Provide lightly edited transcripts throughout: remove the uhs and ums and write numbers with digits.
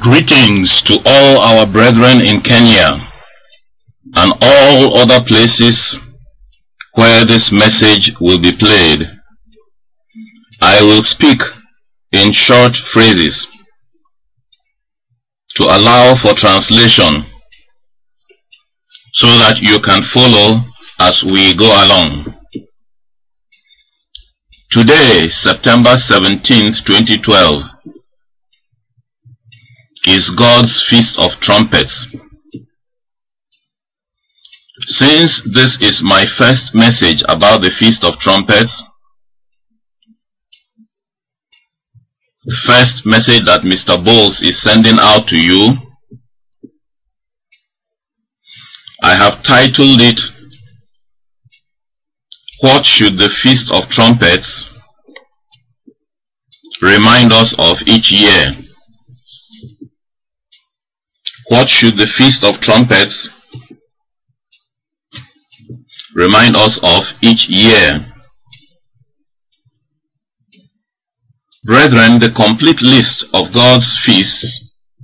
Greetings to all our brethren in Kenya and all other places where this message will be played. I will speak in short phrases to allow for translation so that you can follow as we go along. Today, September 17th, 2012, is God's Feast of Trumpets. Since this is my first message about the Feast of Trumpets, the first message that Mr. Bowles is sending out to you, I have titled it, "What should the Feast of Trumpets remind us of each year?" What should the Feast of Trumpets remind us of each year? Brethren, the complete list of God's feasts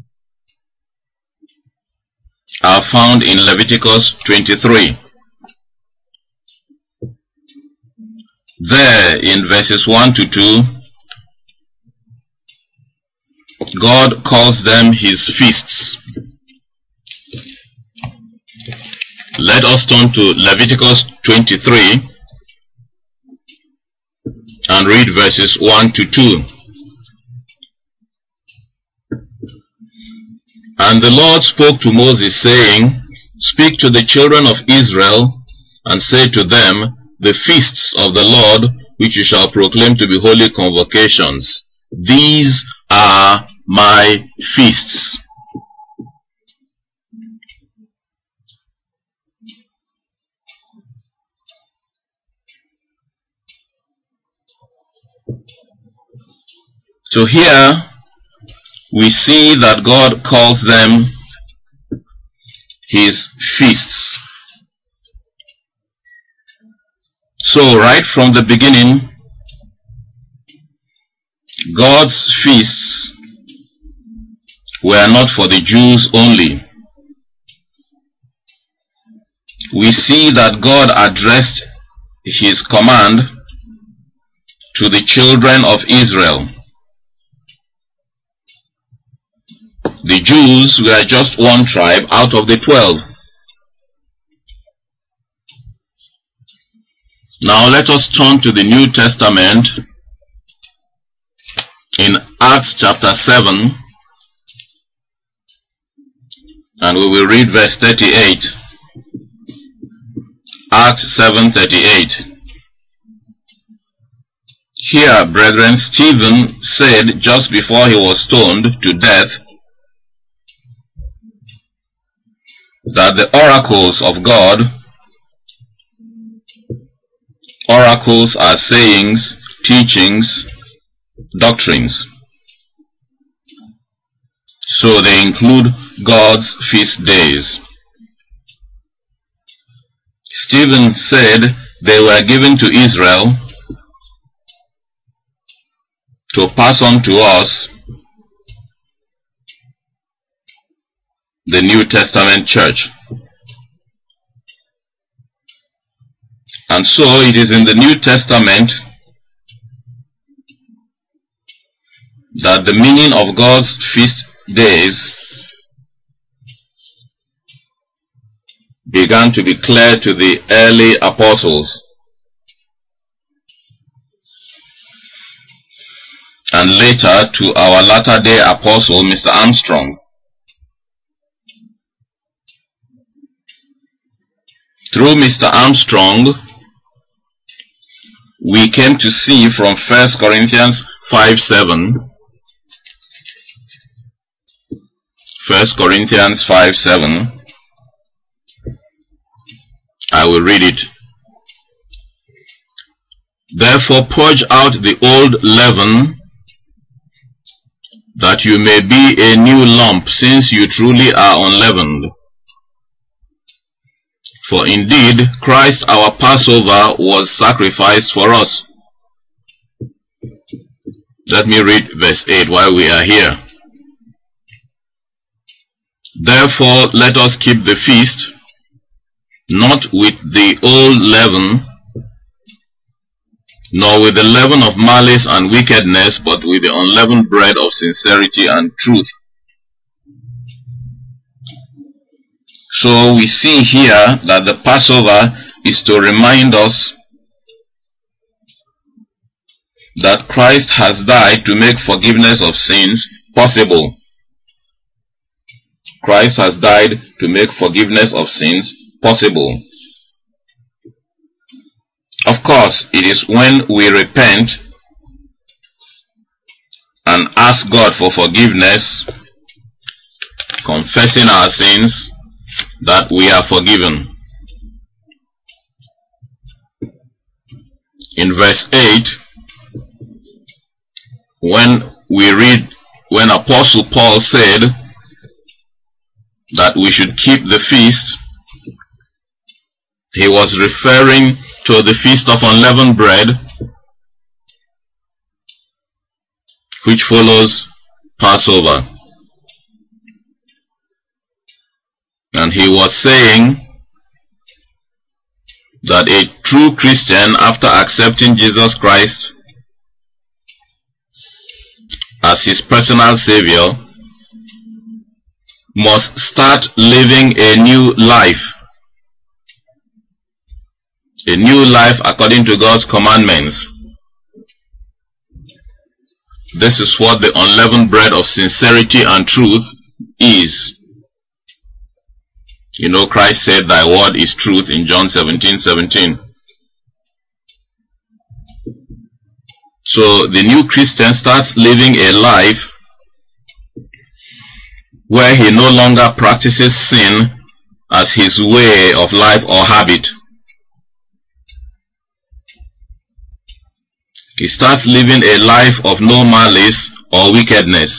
are found in Leviticus 23. There, in verses 1 to 2, God calls them His feasts. Let us turn to Leviticus 23 and read verses 1 to 2. And the Lord spoke to Moses, saying, "Speak to the children of Israel, and say to them, the feasts of the Lord, which you shall proclaim to be holy convocations. These are my feasts." So here we see that God calls them His feasts. So right from the beginning, God's feasts were not for the Jews only. We see that God addressed His command to the children of Israel. The Jews were just one tribe out of the 12. Now let us turn to the New Testament in Acts chapter 7, and we will read verse 38. Acts 7:38. Here, brethren, Stephen said just before he was stoned to death that the oracles of God, oracles are sayings, teachings, doctrines. So they include God's feast days. Stephen said they were given to Israel to pass on to us, the New Testament church. And so it is in the New Testament that the meaning of God's feast days began to be clear to the early apostles, and later to our latter-day apostle, Mr. Armstrong. Through Mr. Armstrong, we came to see from 1 Corinthians 5:7, 1 Corinthians 5:7, I will read it. "Therefore purge out the old leaven, that you may be a new lump, since you truly are unleavened. For indeed, Christ our Passover was sacrificed for us." Let me read verse 8 while we are here. Therefore let us keep the feast, not with the old leaven, nor with the leaven of malice and wickedness, but with the unleavened bread of sincerity and truth. So we see here that the Passover is to remind us that Christ has died to make forgiveness of sins possible. Christ has died to make forgiveness of sins possible. Of course, it is when we repent and ask God for forgiveness, confessing our sins, that we are forgiven. In verse 8, when we read, when Apostle Paul said that we should keep the feast, he was referring to the Feast of Unleavened Bread, which follows Passover. And he was saying that a true Christian, after accepting Jesus Christ as his personal Savior, must start living a new life. A new life according to God's commandments. This is what the unleavened bread of sincerity and truth is. You know, Christ said, "Thy word is truth" in John 17:17. So the new Christian starts living a life where he no longer practices sin as his way of life or habit. He starts living a life of no malice or wickedness.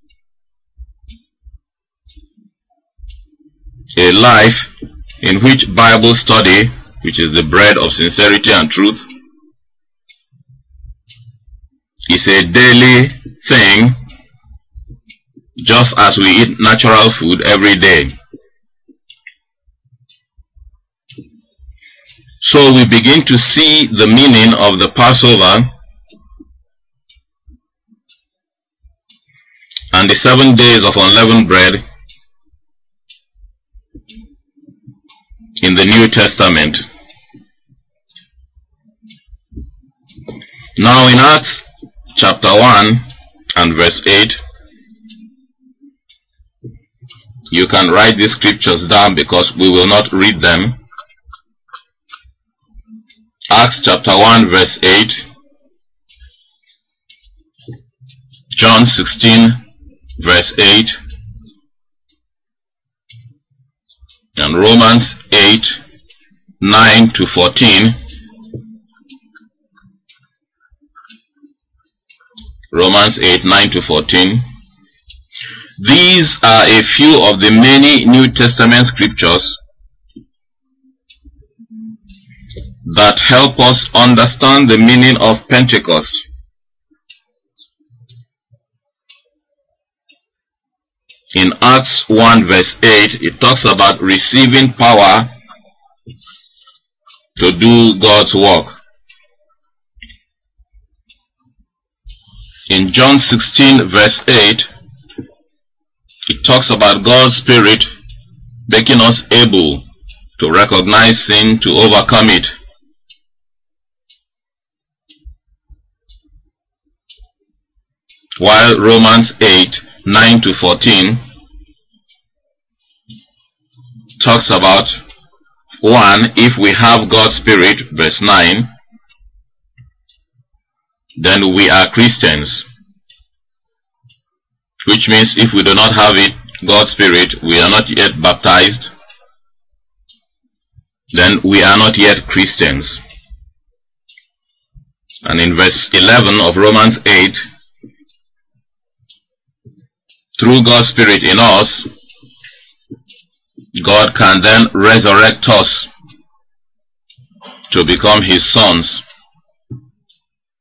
A life in which Bible study, which is the bread of sincerity and truth, is a daily thing, just as we eat natural food every day. So we begin to see the meaning of the Passover and the 7 days of unleavened bread in the New Testament. Now in Acts chapter 1 and verse 8, you can write these scriptures down because we will not read them. Acts chapter 1 verse 8, John 16 verse 8, and Romans 8, 9 to 14. Romans 8, 9 to 14. These are a few of the many New Testament scriptures that help us understand the meaning of Pentecost. In Acts 1 verse 8, it talks about receiving power to do God's work. In John 16 verse 8, it talks about God's Spirit making us able to recognize sin, to overcome it. While Romans 8, 9 to 14 talks about, one, if we have God's Spirit, verse 9, then we are Christians. Which means if we do not have it, God's Spirit, we are not yet baptized, then we are not yet Christians. And in verse 11 of Romans 8, through God's Spirit in us, God can then resurrect us to become His sons.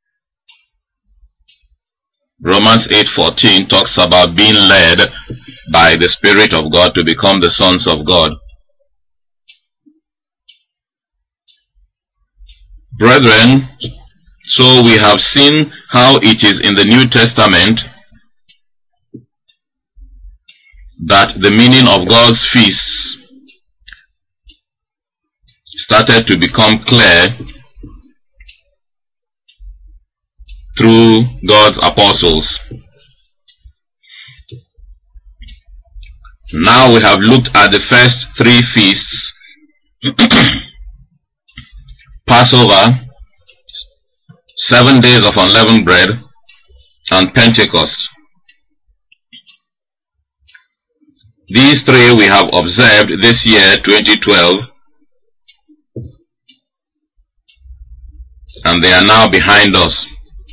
Romans 8:14 talks about being led by the Spirit of God to become the sons of God. Brethren, so we have seen how it is in the New Testament that the meaning of God's feasts started to become clear through God's apostles. Now we have looked at the first three feasts: Passover, 7 days of unleavened bread, and Pentecost. These three we have observed this year, 2012, and they are now behind us.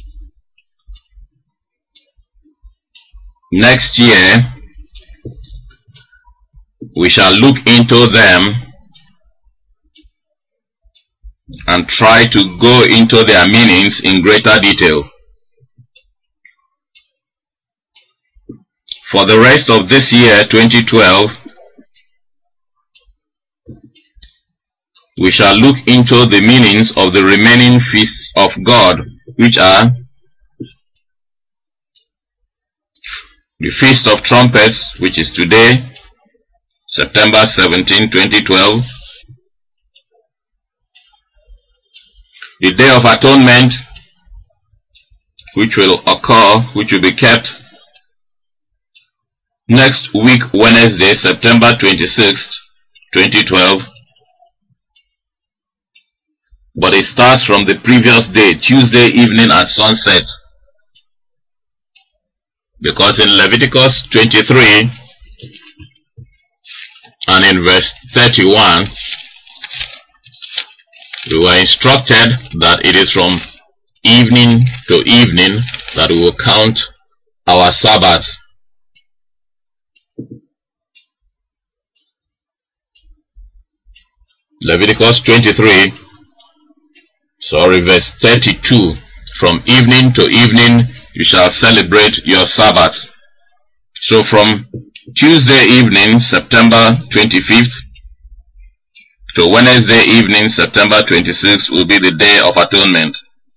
Next year, we shall look into them and try to go into their meanings in greater detail. For the rest of this year, 2012, we shall look into the meanings of the remaining feasts of God, which are the Feast of Trumpets, which is today, September 17, 2012, the Day of Atonement, which will be kept next week, Wednesday, September 26th, 2012, but it starts from the previous day, Tuesday evening at sunset, because in Leviticus 23 and in verse 31, we were instructed that it is from evening to evening that we will count our Sabbaths. Leviticus 23, verse 32, from evening to evening you shall celebrate your Sabbath. So from Tuesday evening, September 25th, to Wednesday evening, September 26th, will be the Day of Atonement.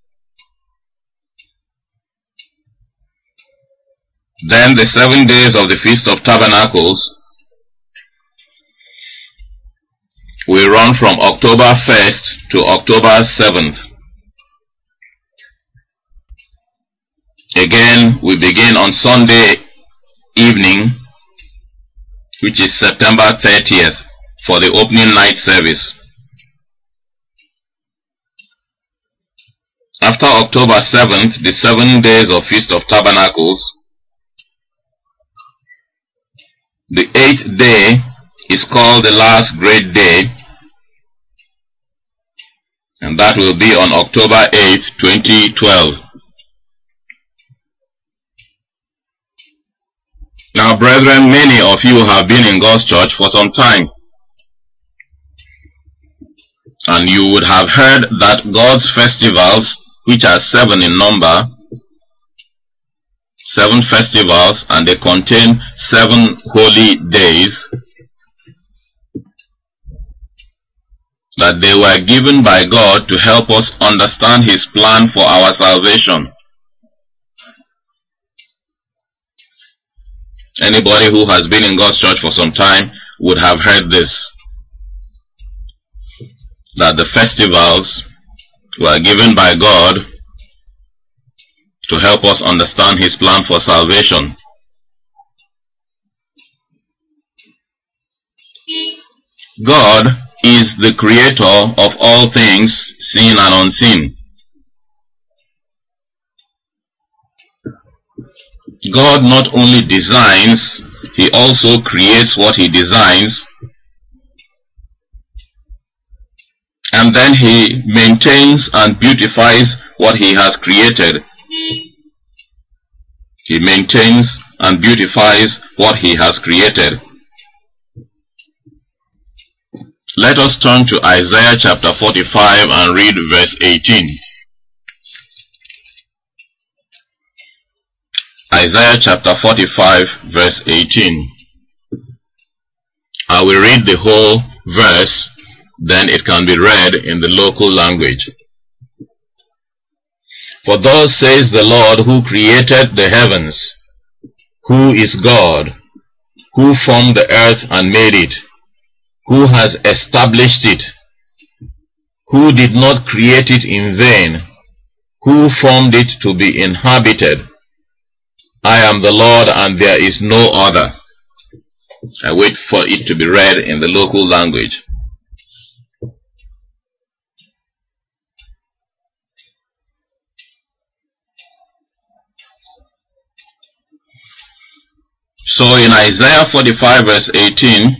Then the 7 days of the Feast of Tabernacles will run from October 1st to October 7th. Again, we begin on Sunday evening, which is September 30th, for the opening night service. After October 7th, the 7 days of Feast of Tabernacles, the 8th day is called the last great day, and that will be on October 8th, 2012. Now, brethren, many of you have been in God's church for some time, and you would have heard that God's festivals, which are 7 in number, 7 festivals, and they contain 7 holy days, that they were given by God to help us understand His plan for our salvation. Anybody who has been in God's church for some time would have heard this, that the festivals were given by God to help us understand His plan for salvation. God is the creator of all things, seen and unseen. God not only designs, He also creates what He designs, and then He maintains and beautifies what He has created. He maintains and beautifies what He has created. Let us turn to Isaiah chapter 45 and read verse 18. Isaiah chapter 45 verse 18. I will read the whole verse, then it can be read in the local language. For thus says the Lord, who created the heavens, who is God, who formed the earth and made it, who has established it, who did not create it in vain, who formed it to be inhabited. I am the Lord, and there is no other. I wait for it to be read in the local language. So in Isaiah 45 verse 18,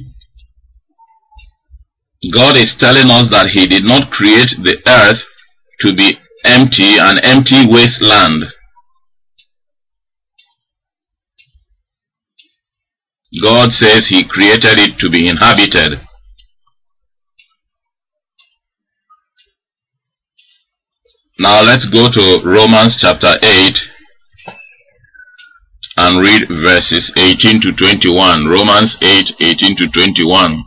God is telling us that He did not create the earth to be empty, an empty wasteland. God says He created it to be inhabited. Now let's go to Romans chapter 8 and read verses 18 to 21. Romans 8, 18 to 21.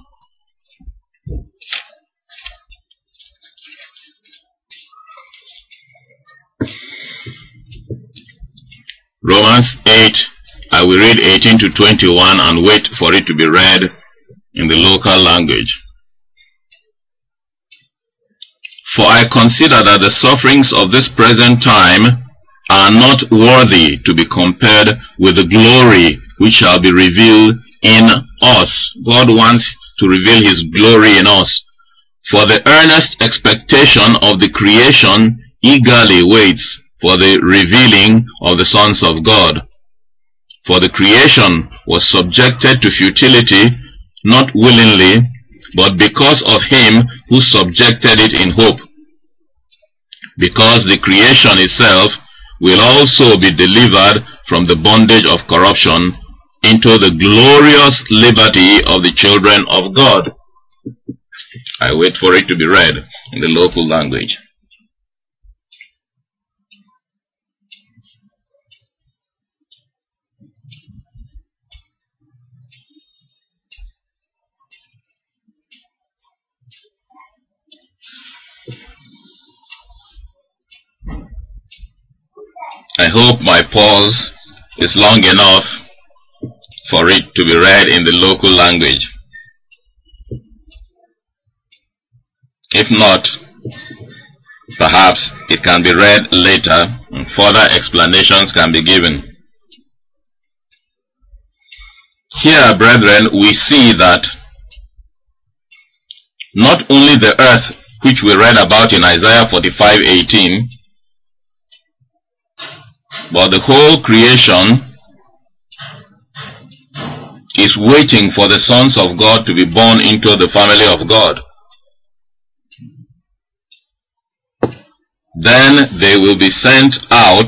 Romans 8, I will read 18 to 21 and wait for it to be read in the local language. For I consider that the sufferings of this present time are not worthy to be compared with the glory which shall be revealed in us. God wants to reveal His glory in us. For the earnest expectation of the creation eagerly waits for the revealing of the sons of God. For the creation was subjected to futility, not willingly, but because of Him who subjected it in hope. Because the creation itself will also be delivered from the bondage of corruption into the glorious liberty of the children of God. I wait for it to be read in the local language. I hope my pause is long enough for it to be read in the local language. If not, perhaps it can be read later and further explanations can be given. Here, brethren, we see that not only the earth which we read about in Isaiah 45:18, but the whole creation is waiting for the sons of God to be born into the family of God. Then they will be sent out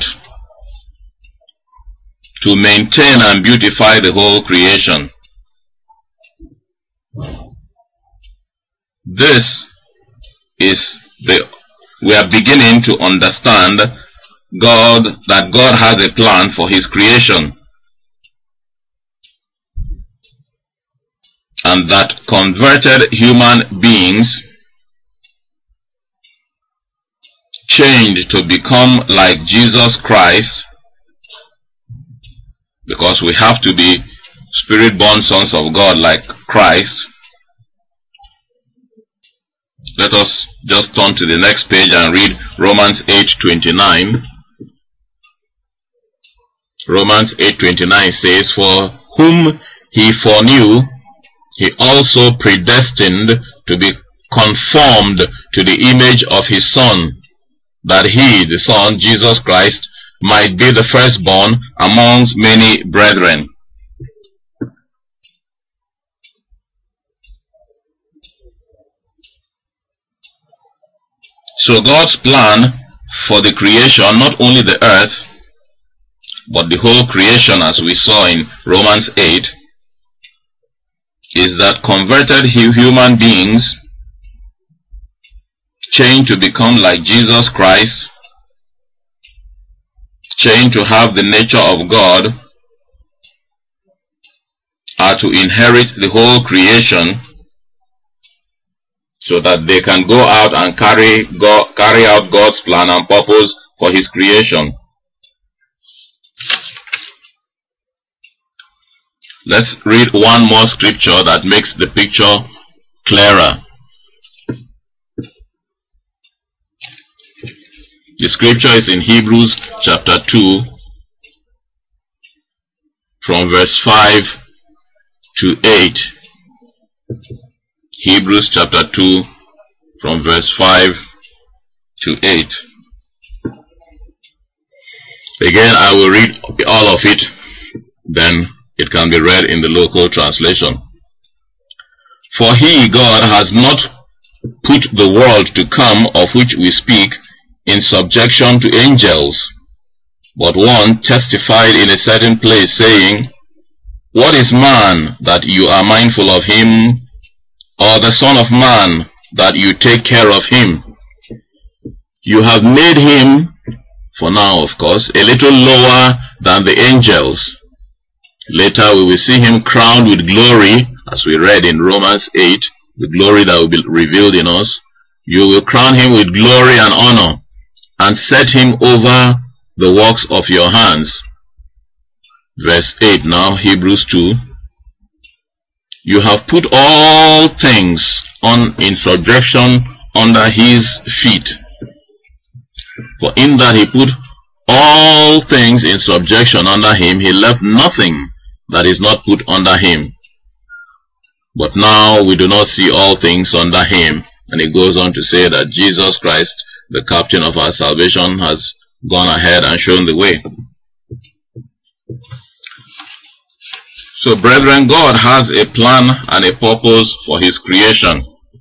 to maintain and beautify the whole creation. This is we are beginning to understand that God has a plan for His creation, and that converted human beings changed to become like Jesus Christ, because we have to be spirit-born sons of God like Christ. Let us just turn to the next page and read Romans 8:29. Romans 8:29 says, For whom He foreknew, He also predestined to be conformed to the image of His Son, that He, the Son, Jesus Christ, might be the firstborn amongst many brethren. So God's plan for the creation, not only the earth, but the whole creation, as we saw in Romans 8, is that converted human beings change to become like Jesus Christ, change to have the nature of God, are to inherit the whole creation so that they can go out and carry out God's plan and purpose for His creation. Let's read one more scripture that makes the picture clearer. The scripture is in Hebrews chapter 2 from verse 5 to 8. Hebrews chapter 2 from verse 5 to 8. Again, I will read all of it, then it can be read in the local translation. For He, God, has not put the world to come of which we speak in subjection to angels, but one testified in a certain place, saying, What is man that you are mindful of him, or the Son of Man that you take care of him? You have made him, for now of course, a little lower than the angels. Later we will see him crowned with glory, as we read in Romans 8, the glory that will be revealed in us. You will crown him with glory and honor, and set him over the works of your hands. Verse 8 now, Hebrews 2. You have put all things in subjection under his feet. For in that he put all things in subjection under him, he left nothing that is not put under him. But now we do not see all things under him. And he goes on to say that Jesus Christ, the captain of our salvation, has gone ahead and shown the way. So, brethren, God has a plan and a purpose for His creation.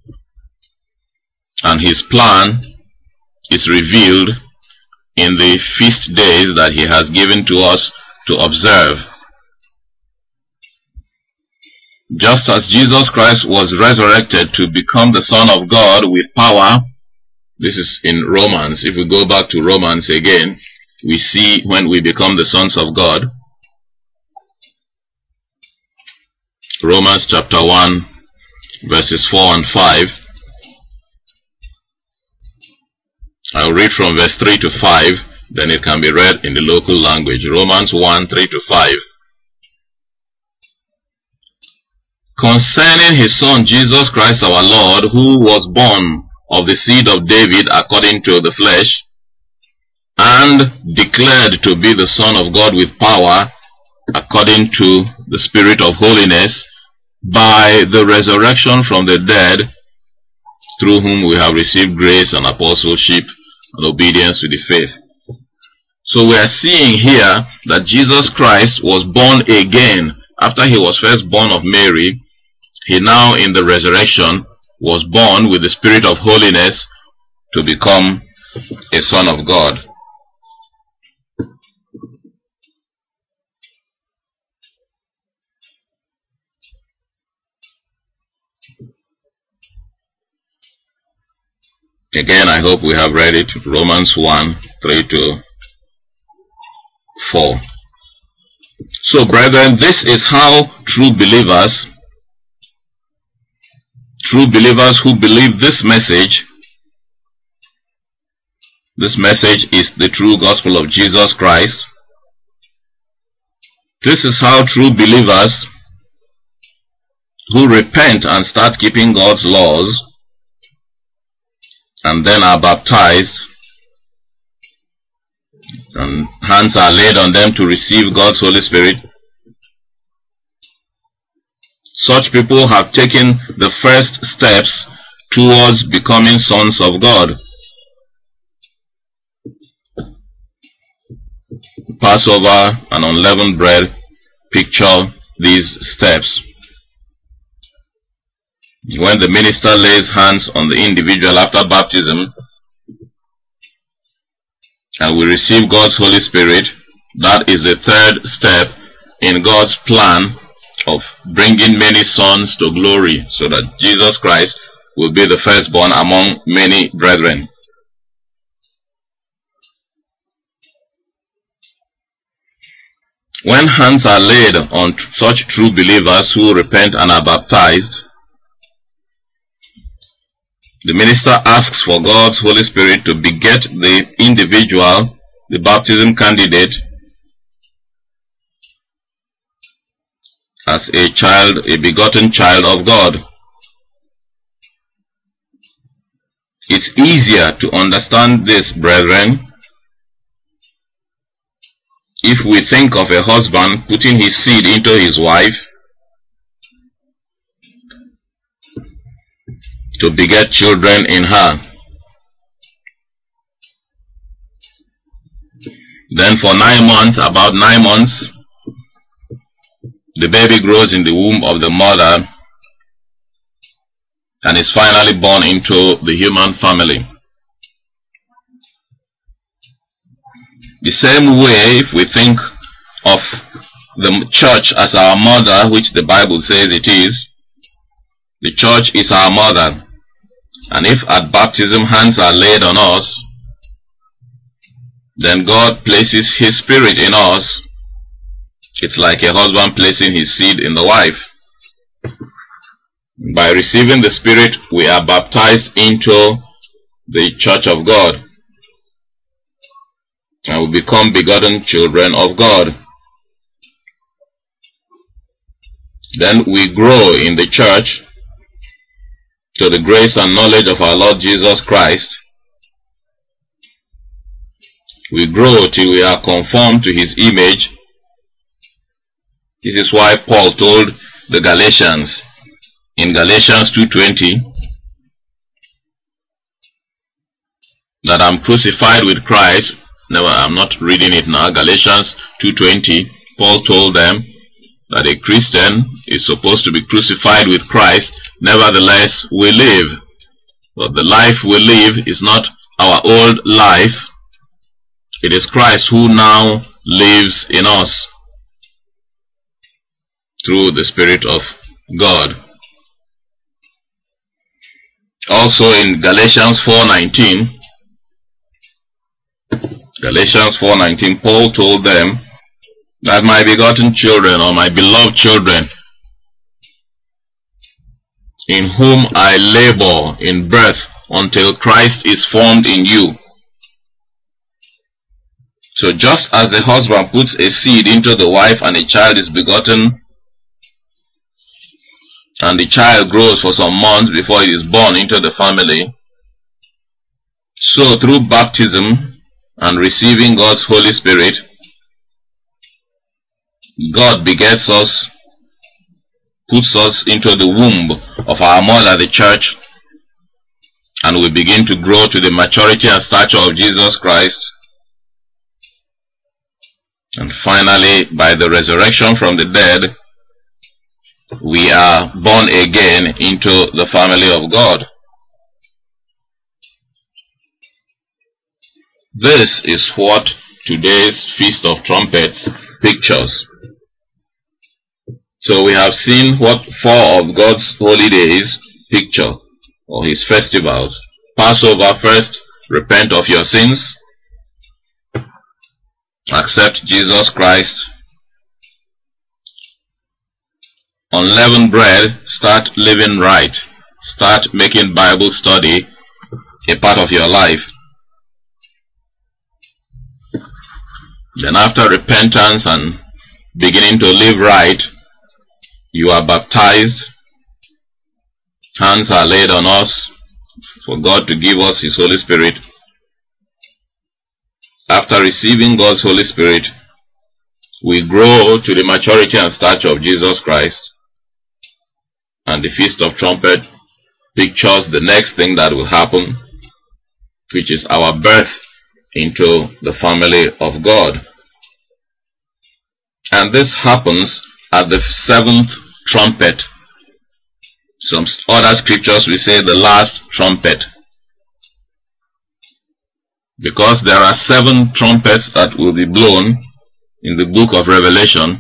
And His plan is revealed in the feast days that He has given to us to observe. Just as Jesus Christ was resurrected to become the Son of God with power, this is in Romans. If we go back to Romans again, we see when we become the sons of God. Romans chapter 1, verses 4 and 5. I'll read from verse 3 to 5, then it can be read in the local language. Romans 1, 3 to 5. Concerning his Son Jesus Christ our Lord, who was born of the seed of David according to the flesh, and declared to be the Son of God with power, according to the Spirit of holiness, by the resurrection from the dead, through whom we have received grace and apostleship and obedience to the faith. So we are seeing here that Jesus Christ was born again. After he was first born of Mary, he now in the resurrection was born with the Spirit of holiness to become a Son of God. Again, I hope we have read it. Romans 1, 3 to 4. So, brethren, this is how true believers who believe this message is the true gospel of Jesus Christ. This is how true believers who repent and start keeping God's laws and then are baptized and hands are laid on them to receive God's Holy Spirit. Such people have taken the first steps towards becoming sons of God. Passover and unleavened bread picture these steps. When the minister lays hands on the individual after baptism and we receive God's Holy Spirit, that is the third step in God's plan of bringing many sons to glory, so that Jesus Christ will be the firstborn among many brethren. When hands are laid on such true believers who repent and are baptized, the minister asks for God's Holy Spirit to beget the individual, the baptism candidate, as a child, a begotten child of God. It's easier to understand this, brethren, if we think of a husband putting his seed into his wife to beget children in her. Then for 9 months, about 9 months, the baby grows in the womb of the mother and is finally born into the human family. The same way, if we think of the church as our mother, which the Bible says it is, the church is our mother. And if at baptism hands are laid on us, then God places His Spirit in us. It's like a husband placing his seed in the wife. By receiving the Spirit, we are baptized into the church of God, and we become begotten children of God. Then we grow in the church to the grace and knowledge of our Lord Jesus Christ. We grow till we are conformed to His image. This is why Paul told the Galatians in Galatians 2:20 that I'm crucified with Christ. No, I'm not reading it now. Galatians 2:20, Paul told them that a Christian is supposed to be crucified with Christ. Nevertheless, we live. But the life we live is not our old life. It is Christ who now lives in us through the Spirit of God. Also in Galatians 4:19, Paul told them that my begotten children, or my beloved children, in whom I labor in birth until Christ is formed in you. So just as the husband puts a seed into the wife and a child is begotten, and the child grows for some months before it is born into the family, so through baptism and receiving God's Holy Spirit, God begets us, puts us into the womb of our mother, the church, and we begin to grow to the maturity and stature of Jesus Christ. And finally, by the resurrection from the dead, we are born again into the family of God. This is what today's Feast of Trumpets pictures. So we have seen what 4 of God's holy days picture, or His festivals. Passover first, repent of your sins, accept Jesus Christ. Unleavened bread, start living right. Start making Bible study a part of your life. Then after repentance and beginning to live right, you are baptized. Hands are laid on us for God to give us His Holy Spirit. After receiving God's Holy Spirit, we grow to the maturity and stature of Jesus Christ. And the Feast of Trumpet pictures the next thing that will happen, which is our birth into the family of God. And this happens at the 7th trumpet. Some other scriptures will say the last trumpet, because there are 7 trumpets that will be blown in the book of Revelation.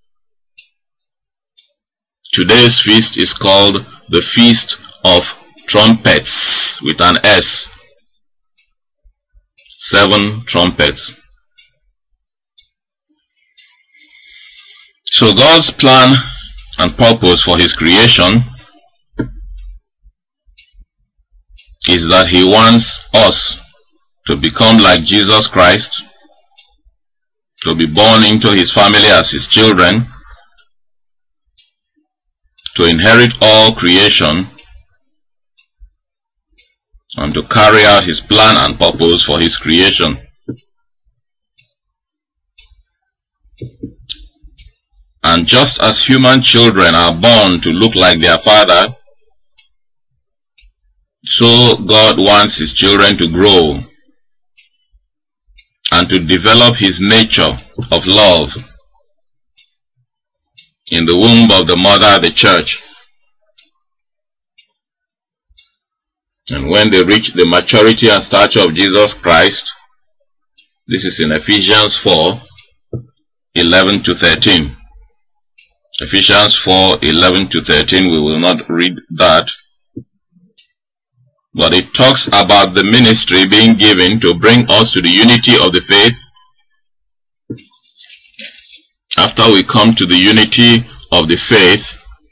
Today's feast is called the Feast of Trumpets with an S. 7 trumpets. So God's plan and purpose for His creation is that He wants us to become like Jesus Christ, to be born into His family as His children, to inherit all creation, and to carry out His plan and purpose for His creation. And just as human children are born to look like their father, so God wants His children to grow and to develop His nature of love in the womb of the mother, the church. And when they reach the maturity and stature of Jesus Christ, this is in Ephesians 4:11-13. Ephesians 4:11-13, we will not read that. But it talks about the ministry being given to bring us to the unity of the faith. After we come to the unity of the faith,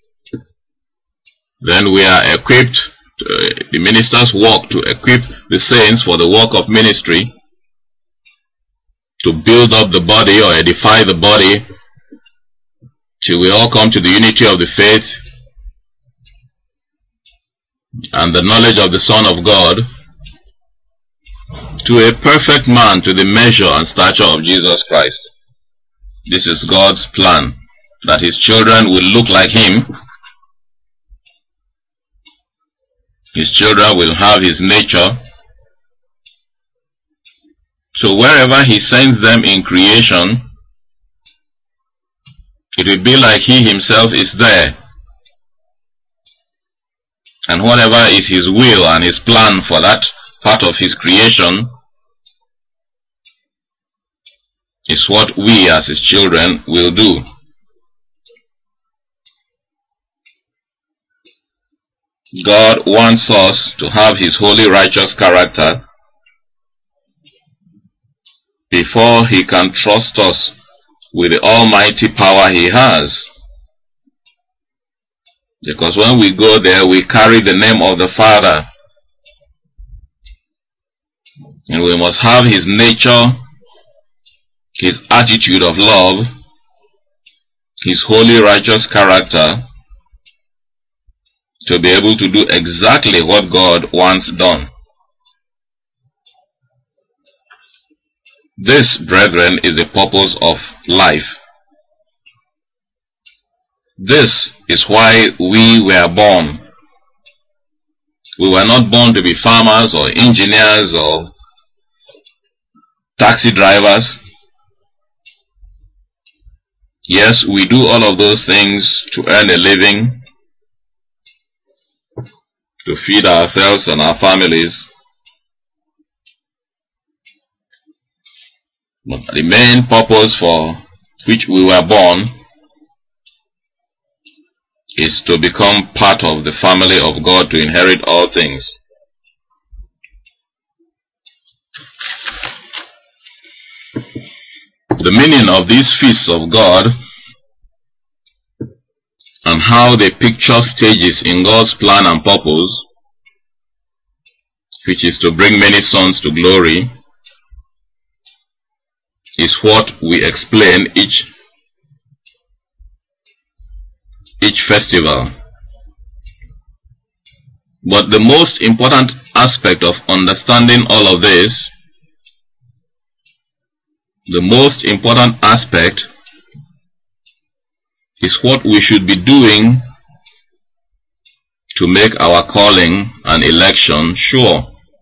then we are equipped, the minister's work to equip the saints for the work of ministry, to build up the body or edify the body, till we all come to the unity of the faith and the knowledge of the Son of God, to a perfect man, to the measure and stature of Jesus Christ. This is God's plan, that His children will look like Him. His children will have His nature. So wherever He sends them in creation, it will be like He Himself is there. And whatever is His will and His plan for that part of His creation is what we as His children will do. God wants us to have His holy righteous character before He can trust us with the almighty power He has. Because when we go there, we carry the name of the Father. And we must have His nature, His attitude of love, His holy righteous character, to be able to do exactly what God wants done. This, brethren, is the purpose of life. This is why we were born. We were not born to be farmers or engineers or taxi drivers. Yes, we do all of those things to earn a living, to feed ourselves and our families. But the main purpose for which we were born is to become part of the family of God, to inherit all things. The meaning of these feasts of God and how they picture stages in God's plan and purpose, which is to bring many sons to glory, is what we explain each festival. But the most important aspect of understanding all of this, the most important aspect is what we should be doing to make our calling and election sure.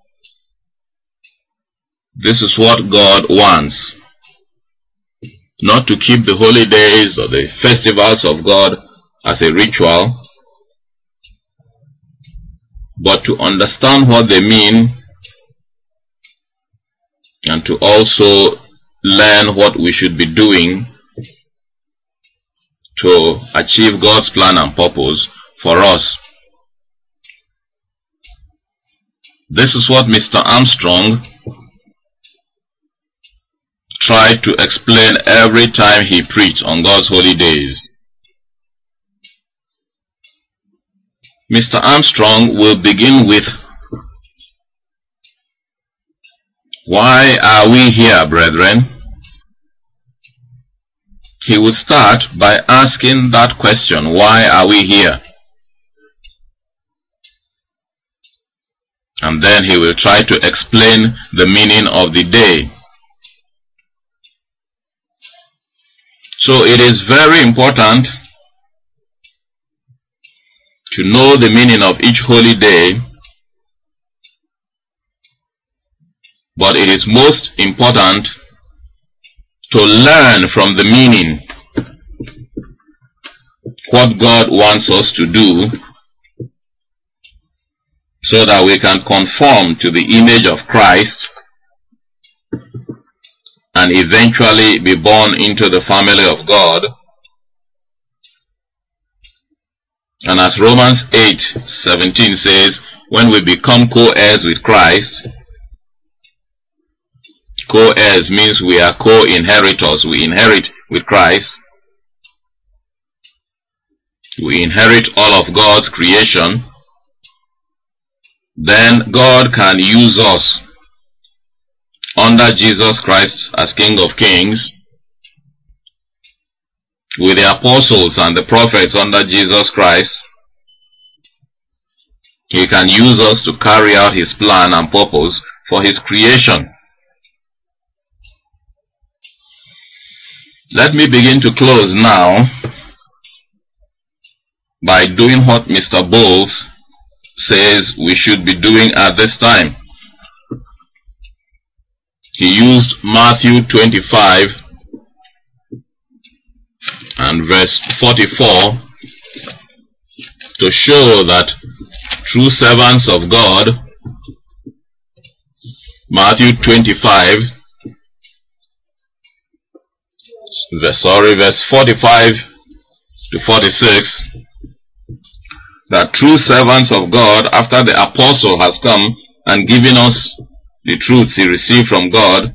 This is what God wants. Not to keep the holy days or the festivals of God as a ritual, but to understand what they mean and to also learn what we should be doing to achieve God's plan and purpose for us. This is what Mr. Armstrong tried to explain every time he preached on God's holy days. Mr. Armstrong will begin with, "Why are we here, brethren?" He will start by asking that question, why are we here? And then he will try to explain the meaning of the day. So it is very important to know the meaning of each holy day, but it is most important to learn from the meaning what God wants us to do, so that we can conform to the image of Christ and eventually be born into the family of God. And as Romans 8:17 says, when we become co-heirs with Christ, co-heirs means we are co-inheritors. We inherit with Christ. We inherit all of God's creation. Then God can use us under Jesus Christ as King of Kings, with the apostles and the prophets under Jesus Christ. He can use us to carry out his plan and purpose for his creation. Let me begin to close now by doing what Mr. Bowles says we should be doing at this time. He used Matthew 25 and verse 44 to show that true servants of God, Matthew 25, verse 45 to 46, that true servants of God, after the apostle has come and given us the truths he received from God,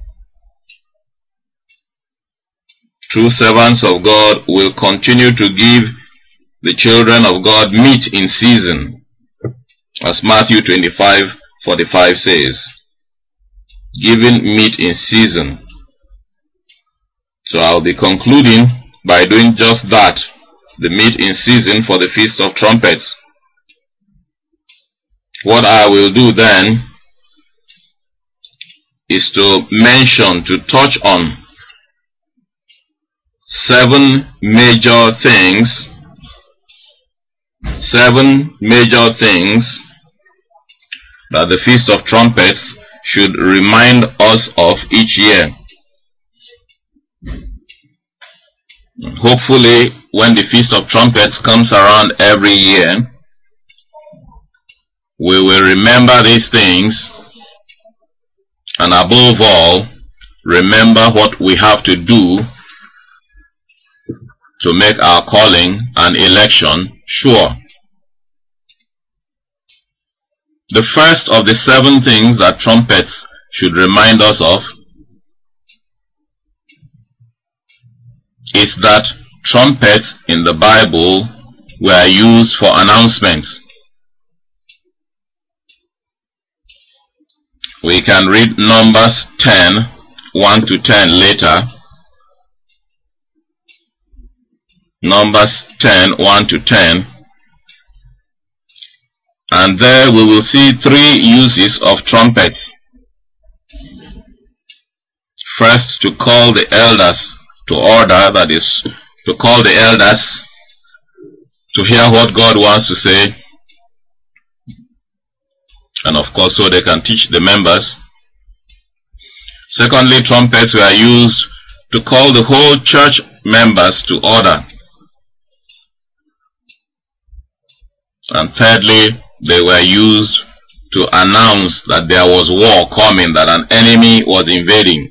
true servants of God will continue to give the children of God meat in season, as Matthew 25:45 says, giving meat in season. So I'll be concluding by doing just that, the meat in season for the Feast of Trumpets. What I will do then is to mention, to touch on 7 major things that the Feast of Trumpets should remind us of each year. Hopefully, when the Feast of Trumpets comes around every year, we will remember these things, and above all, remember what we have to do to make our calling and election sure. The first of the 7 things that trumpets should remind us of is that trumpets in the Bible were used for announcements. We can read Numbers 10:1 to 10 later. Numbers 10:1 to 10. And there we will see 3 uses of trumpets. First, to call the elders to order, that is, to call the elders to hear what God wants to say, and of course so they can teach the members. Secondly, trumpets were used to call the whole church members to order. And thirdly, they were used to announce that there was war coming, that an enemy was invading.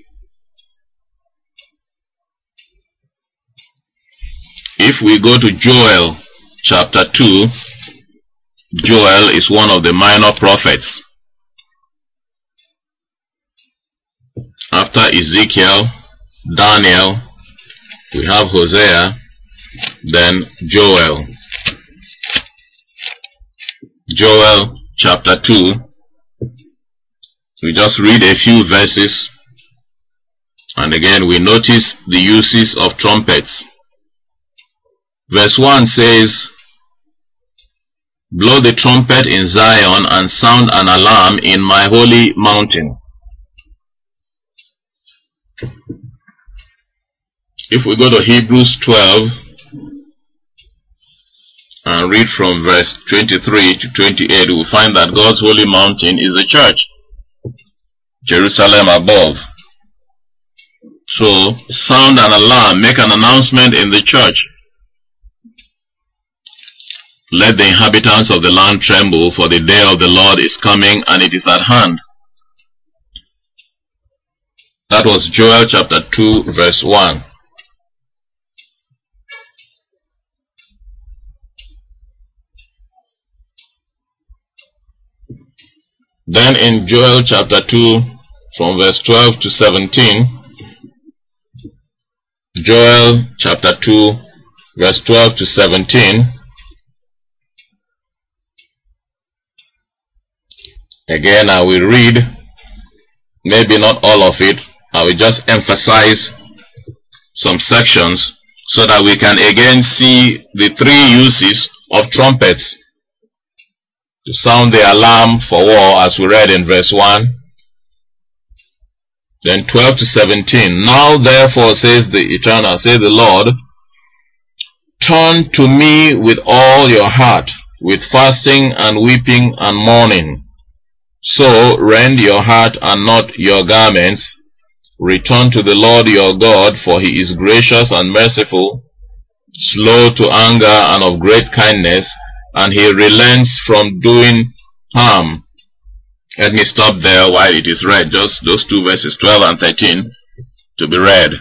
If we go to Joel chapter 2, Joel is one of the minor prophets. After Ezekiel, Daniel, we have Hosea, then Joel. Joel chapter 2. We just read a few verses, and again we notice the uses of trumpets. Verse 1 says, "Blow the trumpet in Zion and sound an alarm in my holy mountain." If we go to Hebrews 12 and read from verse 23 to 28, we will find that God's holy mountain is the church, Jerusalem above. So, sound an alarm, make an announcement in the church. Let the inhabitants of the land tremble, for the day of the Lord is coming, and it is at hand. That was Joel chapter 2 verse 1. Then in Joel chapter 2 from verse 12 to 17, Joel chapter 2 verse 12 to 17, again I will read, maybe not all of it, I will just emphasize some sections so that we can again see the three uses of trumpets. To sound the alarm for war, as we read in verse 1. Then 12 to 17. "Now therefore, says the Eternal, says the Lord, turn to me with all your heart, with fasting and weeping and mourning. So rend your heart and not your garments. Return to the Lord your God, for he is gracious and merciful, slow to anger and of great kindness, and he relents from doing harm." Let me stop there while it is read, just those two verses 12 and 13 to be read.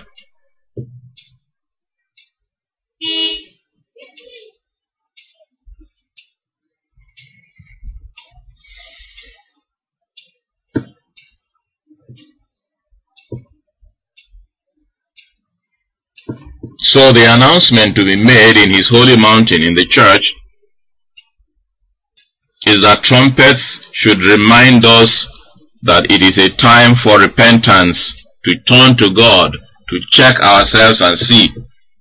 So the announcement to be made in his holy mountain in the church is that trumpets should remind us that it is a time for repentance, to turn to God, to check ourselves and see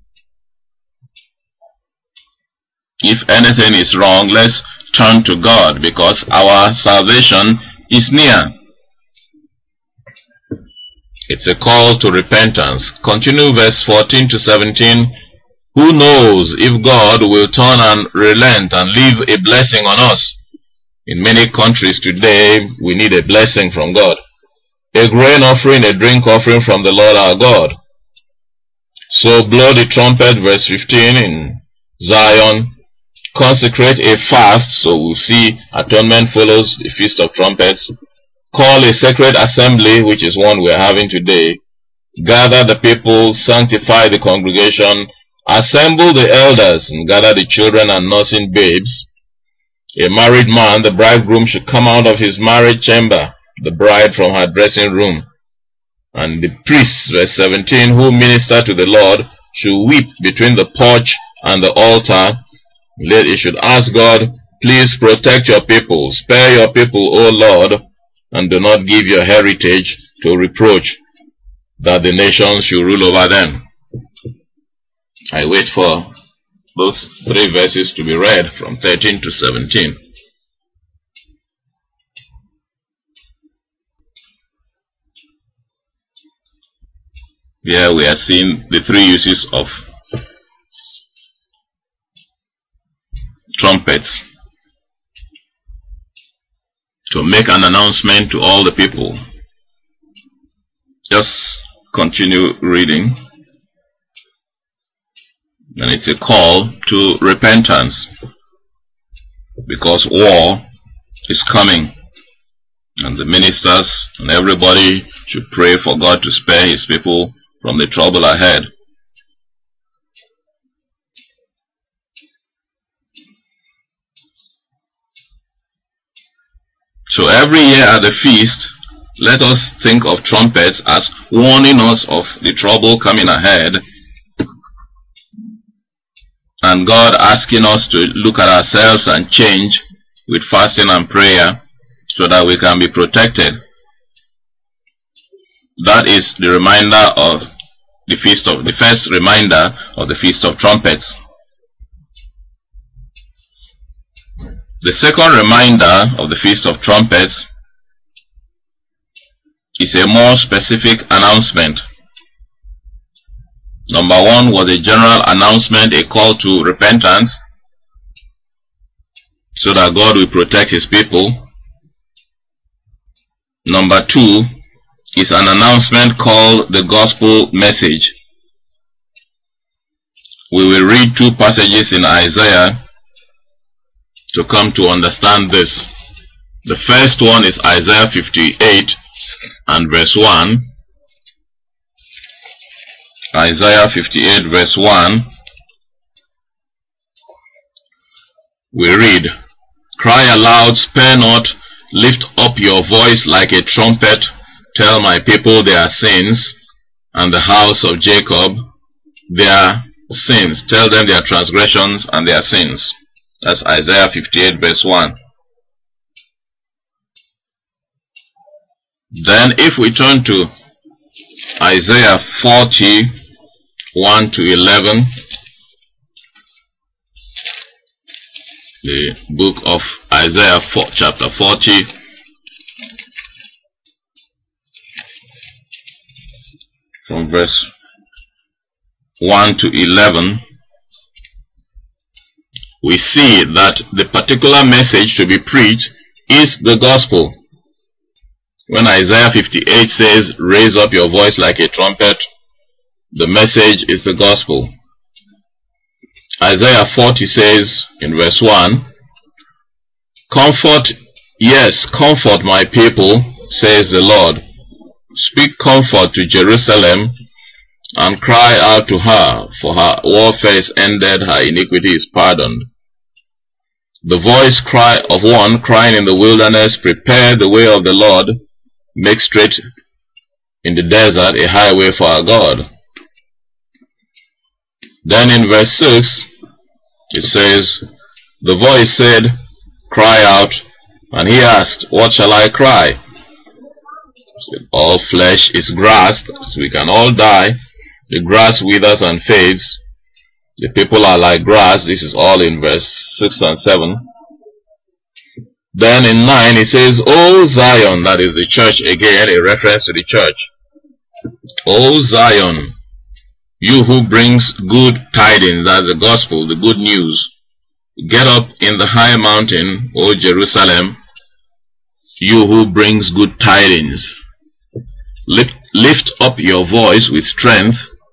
if anything is wrong. Let's turn to God, because our salvation is near. It's a call to repentance. Continue verse 14 to 17. "Who knows if God will turn and relent and leave a blessing on us?" In many countries today, we need a blessing from God. "A grain offering, a drink offering from the Lord our God. So blow the trumpet," verse 15, "in Zion. Consecrate a fast," so we'll see atonement follows the Feast of Trumpets. "Call a sacred assembly," which is one we're having today. "Gather the people, sanctify the congregation, assemble the elders, and gather the children and nursing babes. A married man, the bridegroom, should come out of his marriage chamber, the bride from her dressing room. And the priests," verse 17, "who minister to the Lord, should weep between the porch and the altar. They should ask God, please protect your people, spare your people, O Lord, and do not give your heritage to reproach, that the nations should rule over them." I wait for those three verses to be read from 13 to 17. Here we are seeing the three uses of trumpets: to make an announcement to all the people. Just continue reading. And it's a call to repentance, because war is coming, and the ministers and everybody should pray for God to spare his people from the trouble ahead. So every year at the feast, let us think of trumpets as warning us of the trouble coming ahead, and God asking us to look at ourselves and change with fasting and prayer so that we can be protected. That is the reminder of the first reminder of the Feast of Trumpets. The second reminder of the Feast of Trumpets is a more specific announcement. Number one was a general announcement, a call to repentance, so that God will protect His people. Number two is an announcement called the gospel message. We will read two passages in Isaiah to come to understand this. The first one is Isaiah 58 and verse 1. Isaiah 58 verse 1. We read, "Cry aloud, spare not, lift up your voice like a trumpet, tell my people their sins, and the house of Jacob their sins. Tell them their transgressions and their sins." That's Isaiah 58 verse 1. Then if we turn to Isaiah 40, 1 to 11, the book of Isaiah chapter 40, from verse 1 to 11, we see that the particular message to be preached is the gospel. When Isaiah 58 says, "Raise up your voice like a trumpet," the message is the gospel. Isaiah 40 says in verse 1, "Comfort, yes, comfort my people, says the Lord. Speak comfort to Jerusalem, and cry out to her, for her warfare is ended, her iniquity is pardoned. The voice cry of one crying in the wilderness, prepare the way of the Lord, make straight in the desert a highway for our God." Then in verse 6, it says, "The voice said, cry out, and he asked, what shall I cry? All flesh is grass, so we can all die. The grass withers and fades. The people are like grass." This is all in verse 6 and 7. Then in 9 it says, "O Zion," that is the church again, a reference to the church. "O Zion, you who brings good tidings," that's the gospel, the good news. "Get up in the high mountain, O Jerusalem, you who brings good tidings. Lift up your voice with strength.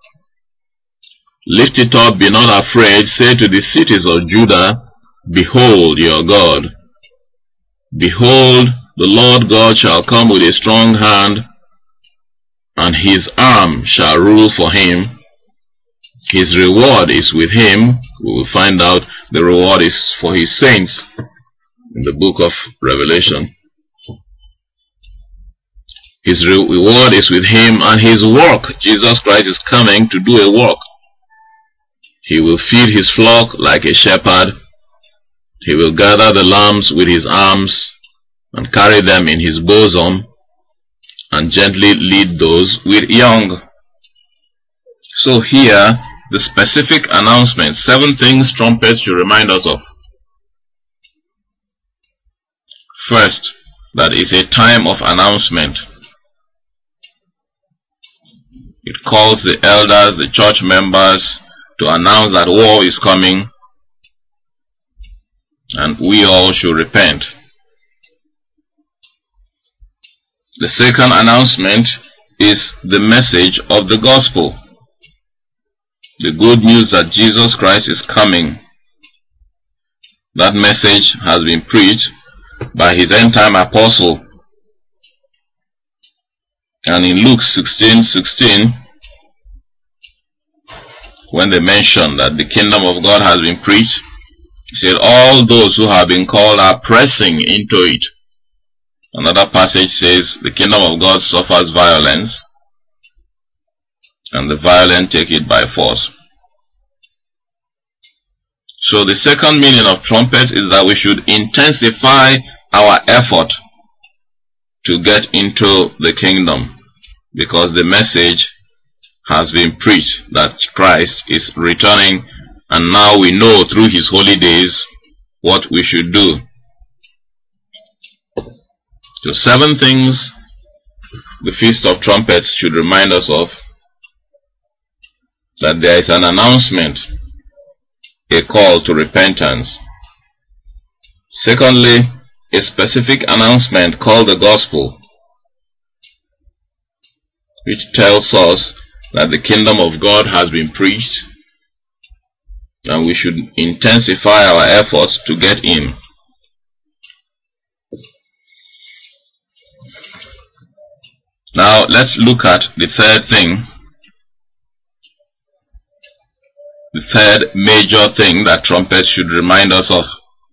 Lift it up, be not afraid. Say to the cities of Judah, behold your God. Behold, the Lord God shall come with a strong hand, and his arm shall rule for him. His reward is with him." We will find out the reward is for his saints in the book of Revelation. His reward is with him, and his work, Jesus Christ is coming to do a work. He will feed his flock like a shepherd. He will gather the lambs with his arms and carry them in his bosom, and gently lead those with young. So here, the specific announcement, 7 things trumpets should remind us of. First, that is a time of announcement. It calls the elders, the church members, to announce that war is coming, and we all should repent. The second announcement is the message of the gospel. The good news that Jesus Christ is coming. That message has been preached by his end-time apostle. And in Luke 16:16, when they mention that the kingdom of God has been preached, he said, all those who have been called are pressing into it. Another passage says, the kingdom of God suffers violence, and the violent take it by force. So the second meaning of trumpet is that we should intensify our effort to get into the kingdom, because the message has been preached that Christ is returning, and now we know through his holy days what we should do. So 7 things the Feast of Trumpets should remind us of: that there is an announcement, a call to repentance. Secondly, a specific announcement called the gospel, which tells us that the kingdom of God has been preached, and we should intensify our efforts to get in. Now let's look at the third thing, the third major thing that trumpets should remind us of.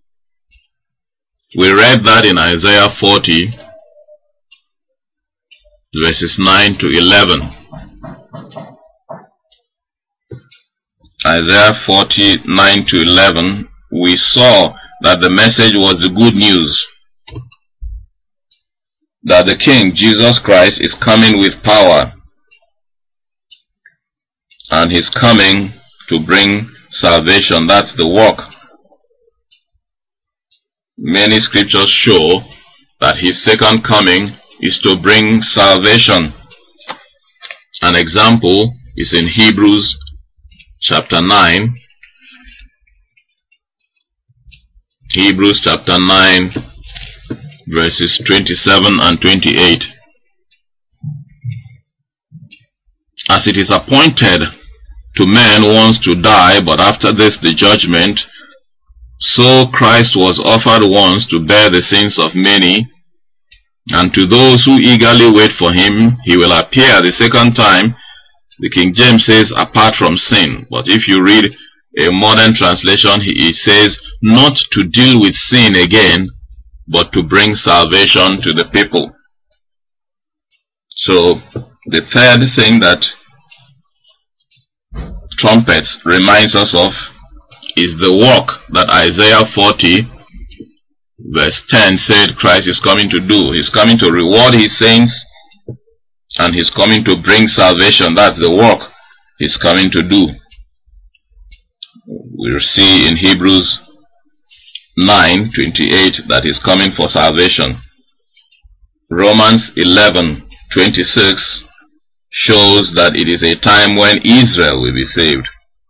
We read that in Isaiah 40, verses 9 to 11. Isaiah 40, 9 to 11, we saw that the message was the good news, that the King, Jesus Christ, is coming with power, and he's coming to bring salvation. That's the work. Many scriptures show that his second coming is to bring salvation. An example is in Hebrews chapter 9. Hebrews chapter 9, verses 27 and 28. As it is appointed to men once to die, but after this the judgment, so Christ was offered once to bear the sins of many, and to those who eagerly wait for him, he will appear the second time. The King James says, apart from sin. But if you read a modern translation, it says, not to deal with sin again, but to bring salvation to the people. So, the third thing that trumpets reminds us of is the work that Isaiah 40 verse 10 said Christ is coming to do. He's coming to reward his saints, and he's coming to bring salvation. That's the work he's coming to do. We'll see in Hebrews 9:28 that he's coming for salvation. Romans 11:26 shows that it is a time when Israel will be saved.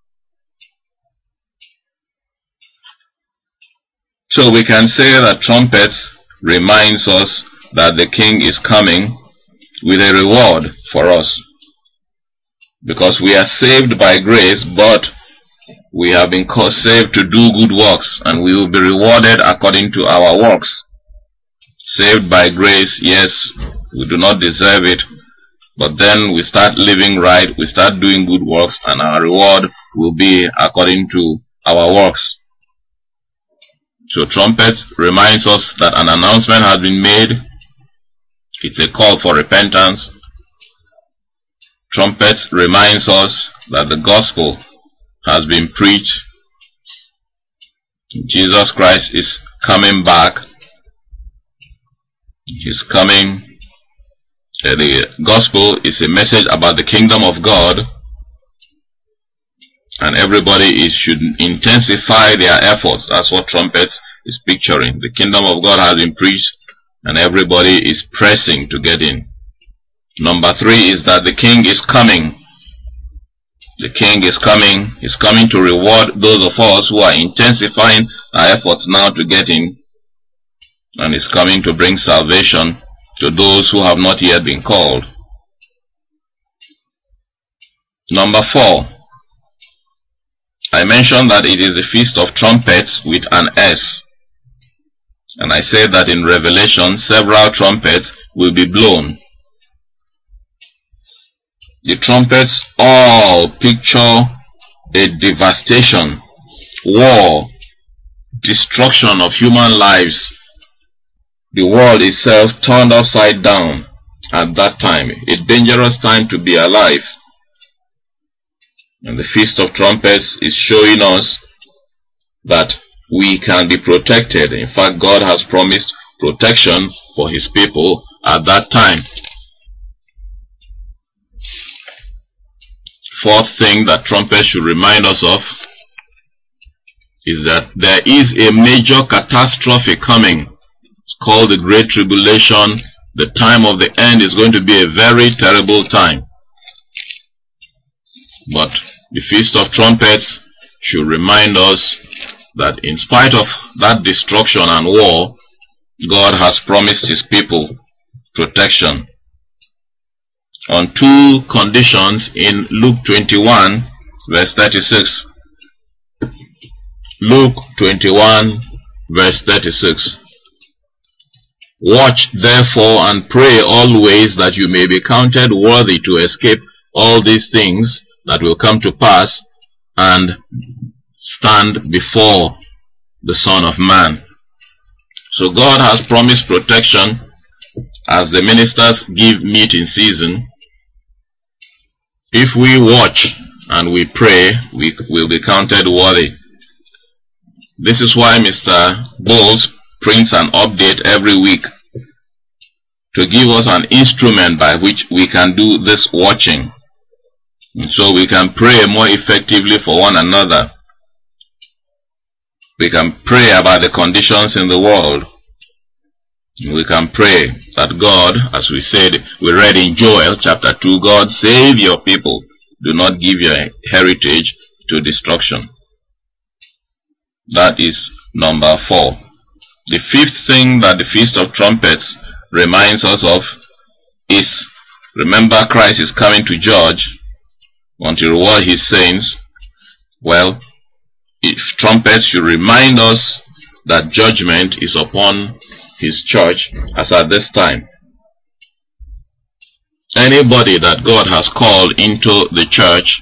So we can say that trumpets reminds us that the King is coming with a reward for us, because we are saved by grace, but we have been saved to do good works, and we will be rewarded according to our works. Saved by grace, yes, we do not deserve it, but then we start living right, we start doing good works, and our reward will be according to our works. So trumpet reminds us that an announcement has been made. It's a call for repentance. Trumpet reminds us that the gospel has been preached. Jesus Christ is coming back. He's coming. The gospel is a message about the kingdom of God, and everybody should intensify their efforts. That's what trumpets is picturing. The kingdom of God has been preached, and everybody is pressing to get in. Number 3 is that the King is coming. The King is coming. He's coming to reward those of us who are intensifying our efforts now to get in, and is coming to bring salvation to those who have not yet been called. Number 4, I mentioned that it is the Feast of Trumpets with an S. And I said that in Revelation, several trumpets will be blown. The trumpets all picture a devastation, war, destruction of human lives the world itself turned upside down at that time, a dangerous time to be alive. And the Feast of Trumpets is showing us that we can be protected. In fact, God has promised protection for His people at that time. Fourth thing that trumpets should remind us of is that there is a major catastrophe coming. It's called the Great Tribulation. The time of the end is going to be a very terrible time. But the Feast of Trumpets should remind us that in spite of that destruction and war, God has promised His people protection on two conditions in Luke 21 verse 36. Luke 21 verse 36. Watch therefore and pray always that you may be counted worthy to escape all these things that will come to pass and stand before the Son of Man. So God has promised protection as the ministers give meat in season. If we watch and we pray, we will be counted worthy. This is why Mr. Bowles prints an update every week to give us an instrument by which we can do this watching, so we can pray more effectively for one another. We can pray about the conditions in the world. We can pray that God, as we said, we read in Joel chapter 2, God save your people, do not give your heritage to destruction. That is number 4. The fifth thing that the Feast of Trumpets reminds us of is, remember, Christ is coming to judge, want to reward His saints. Well, if trumpets should remind us that judgment is upon His church as at this time. Anybody that God has called into the church,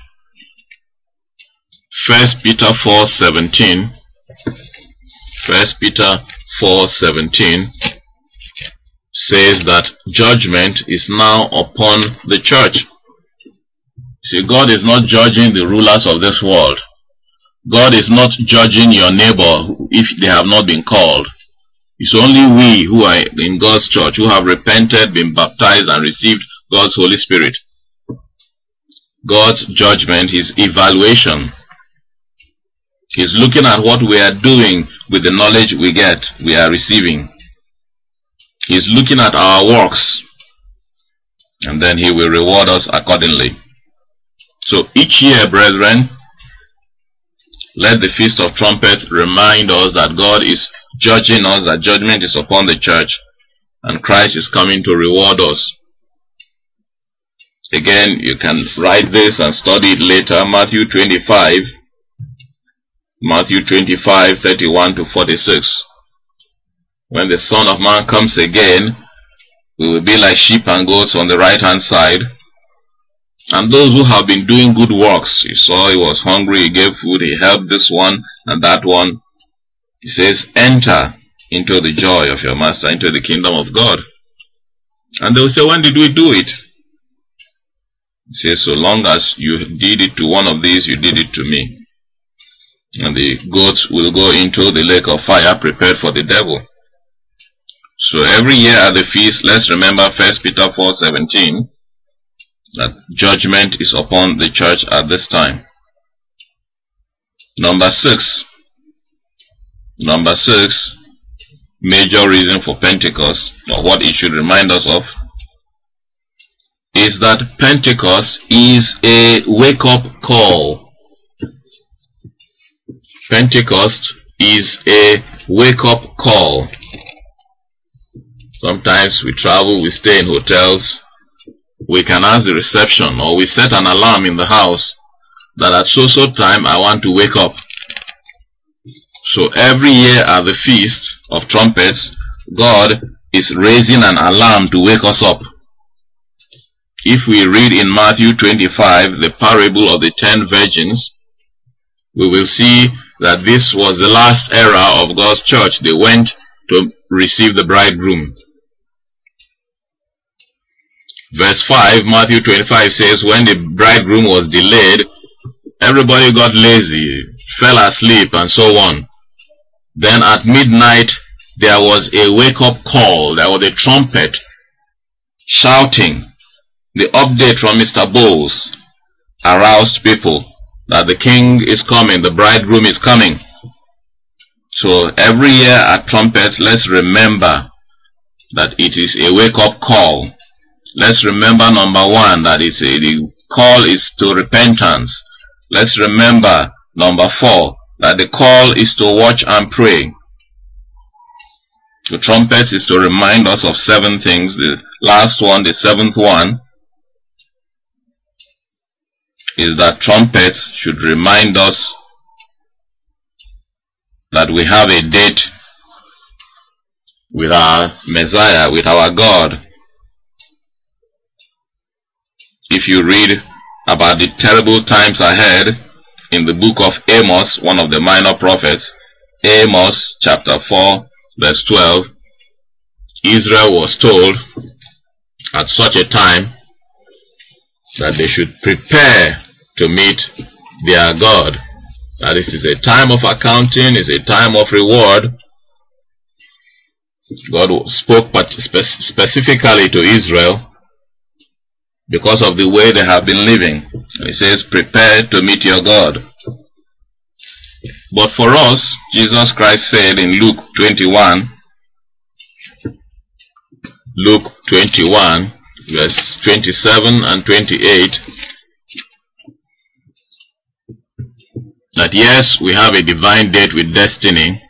1 Peter 4:17, 1 Peter 4:17 says that judgment is now upon the church. See, God is not judging the rulers of this world. God is not judging your neighbor if they have not been called. It's only we who are in God's church, who have repented, been baptized, and received God's Holy Spirit. God's judgment, His evaluation. He's looking at what we are doing with the knowledge we are receiving. He's looking at our works, and then He will reward us accordingly. So each year, brethren, let the Feast of Trumpets remind us that God is judging us, that judgment is upon the church, and Christ is coming to reward us. Again, you can write this and study it later. Matthew 25, 31 to 46. When the Son of Man comes again, we will be like sheep and goats on the right hand side. And those who have been doing good works, you saw he was hungry, he gave food, he helped this one and that one. He says, enter into the joy of your master, into the kingdom of God. And they will say, when did we do it? He says, so long as you did it to one of these, you did it to me. And the goats will go into the lake of fire prepared for the devil. So every year at the feast, let's remember 1 Peter 4:17, that judgment is upon the church at this time. Number 6, major reason for Pentecost, or what it should remind us of, is that Pentecost is a wake-up call. Pentecost is a wake-up call. Sometimes we travel, we stay in hotels, we can ask the reception, or we set an alarm in the house that at so time I want to wake up. So every year at the Feast of Trumpets, God is raising an alarm to wake us up. If we read in Matthew 25, the parable of the 10 virgins, we will see that this was the last era of God's church. They went to receive the bridegroom. Verse 5, Matthew 25 says, when the bridegroom was delayed, everybody got lazy, fell asleep, and so on. Then at midnight, there was a wake-up call. There was a trumpet shouting. The update from Mr. Bowles aroused people that the king is coming, the bridegroom is coming. So every year at trumpet, let's remember that it is a wake-up call. Let's remember, number one, that the call is to repentance. Let's remember, number 4, that the call is to watch and pray. The trumpet is to remind us of 7 things. The last one, the 7th one, is that trumpets should remind us that we have a date with our Messiah, with our God. If you read about the terrible times ahead in the book of Amos, one of the minor prophets, Amos chapter 4 verse 12, Israel was told at such a time that they should prepare to meet their God. That this is a time of accounting, is a time of reward. God spoke specifically to Israel because of the way they have been living. And he says, prepare to meet your God. But for us, Jesus Christ said in Luke 21, verse 27 and 28, that yes, we have a divine date with destiny.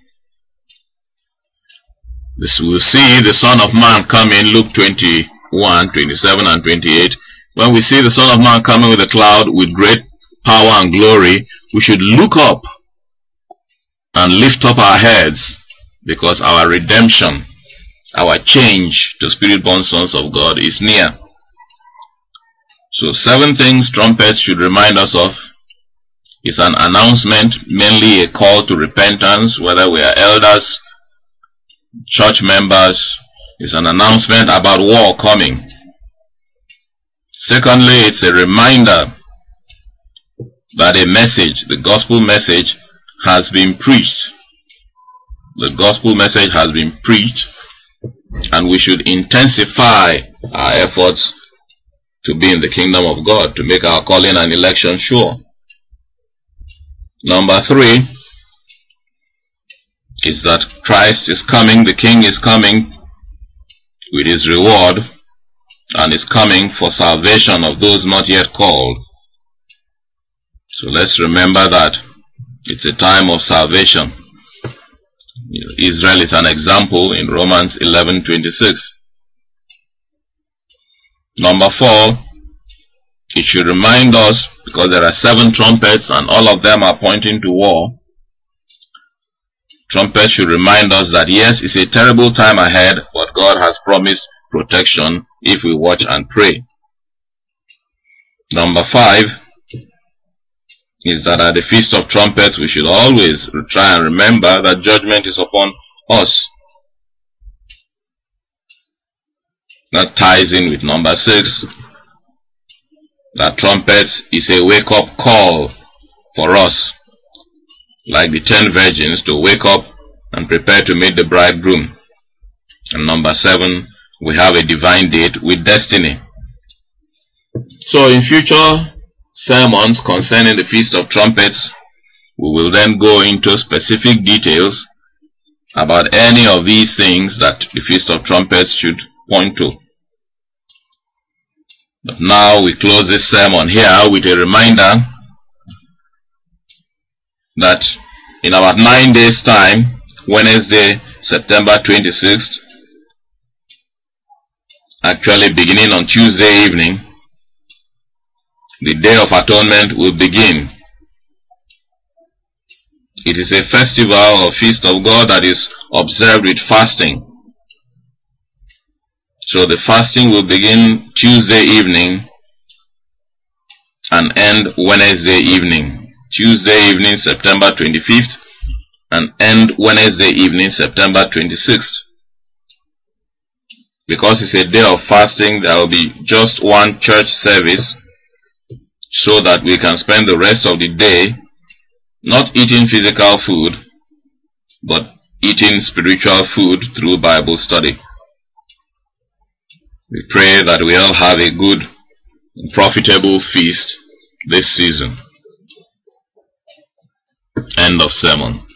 This we'll see the Son of Man coming, Luke 21, 27 and 28. When we see the Son of Man coming with a cloud with great power and glory, we should look up and lift up our heads, because our redemption, our change to spirit-born sons of God is near. So 7 things trumpets should remind us of. It's an announcement, mainly a call to repentance, whether we are elders, church members. It's an announcement about war coming. Secondly, it's a reminder that a message, the gospel message, has been preached. The gospel message has been preached, and we should intensify our efforts to be in the kingdom of God, to make our calling and election sure. Number 3 is that Christ is coming, the King is coming with his reward, and is coming for salvation of those not yet called. So let's remember that it's a time of salvation. Israel is an example in Romans 11:26. Number 4, it should remind us, because there are 7 trumpets and all of them are pointing to war. Trumpets should remind us that yes, it's a terrible time ahead, but God has promised protection if we watch and pray. Number 5 is that at the Feast of Trumpets we should always try and remember that judgment is upon us. That ties in with number 6, that trumpets is a wake-up call for us, like the 10 virgins, to wake up and prepare to meet the bridegroom. And number 7, we have a divine date with destiny. So in future sermons concerning the Feast of Trumpets, we will then go into specific details about any of these things that the Feast of Trumpets should point to. But now we close this sermon here with a reminder that in about 9 days' time, Wednesday, September 26th, actually beginning on Tuesday evening, the Day of Atonement will begin. It is a festival or feast of God that is observed with fasting. So the fasting will begin Tuesday evening and end Wednesday evening. Tuesday evening, September 25th, and end Wednesday evening, September 26th. Because it's a day of fasting, there will be just one church service so that we can spend the rest of the day not eating physical food, but eating spiritual food through Bible study. We pray that we all have a good and profitable feast this season. End of sermon.